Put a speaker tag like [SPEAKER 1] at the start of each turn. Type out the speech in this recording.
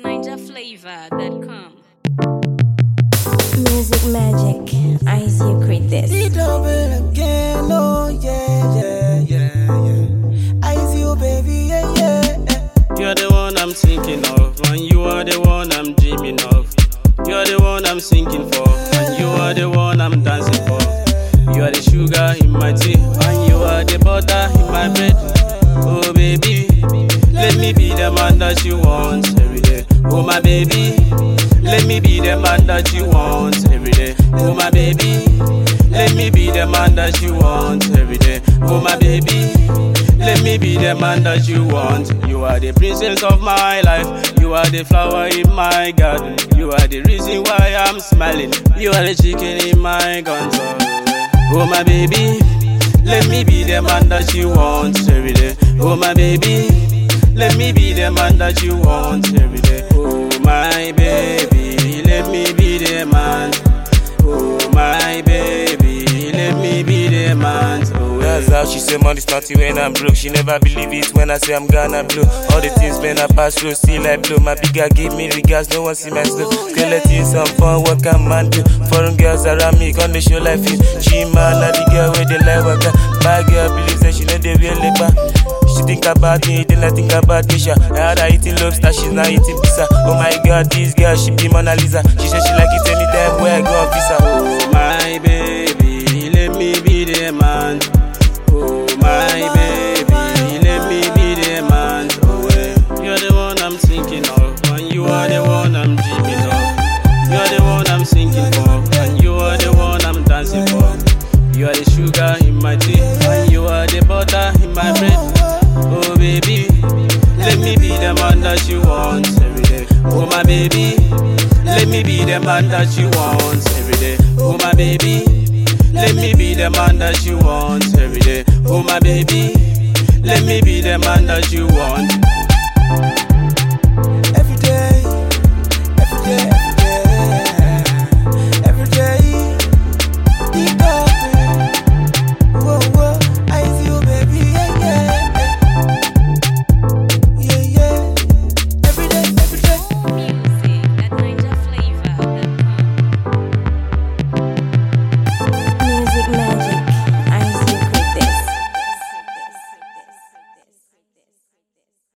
[SPEAKER 1] NinjaFlavor.com.
[SPEAKER 2] Music magic, I see you create this.
[SPEAKER 3] It over again, oh yeah. I see you, baby, yeah.
[SPEAKER 4] You're the one I'm thinking of, and you are the one I'm dreaming of. You're the one I'm sinking for, and you are the one I'm dancing for. You are the sugar in my tea, and you are the butter in my bread. Oh baby, let me be the man that you want every day. Oh my baby, let me be the man that you want every day. Oh my baby, let me be the man that you want every day. Oh my baby, let me be the man that you want. You are the princess of my life. You are the flower in my garden. You are the reason why I'm smiling. You are the chicken in my guns. Oh my baby, let me be the man that you want every day. Oh my baby, let me be the man that you want every day. Oh my baby, let me be the man. Oh my baby, let me be the man. Oh,
[SPEAKER 5] that's how she say money's nothing when I'm broke. She never believe it when I say I'm gonna blow. All the things when I pass through, still I blow. My bigger give me regards, no one see my slow. Skeleton, some fun, what can man do? Foreign girls around me, gonna show life in. She man, not the girl where they like work. My girl believes that she know they really back. She think about me, then I think about Misha. I had her eating lobster, she's now eating pizza. Oh my god, this girl, she be Mona Lisa. She said she like it anytime where I go on visa.
[SPEAKER 4] Oh my baby, let me be the man. Oh my baby, let me be the man. Oh you're the one I'm thinking of, and you are the one I'm dreaming of. You're the one I'm sinking for, and you are the one I'm dancing for. You are the sugar in my tea, and you are the butter in my bread. Oh baby, let me be the man that you want every day. Oh my baby, let me be the man that you want every day. Oh my baby, let me be the man that you want every day. Oh my baby, let me be the man that you want.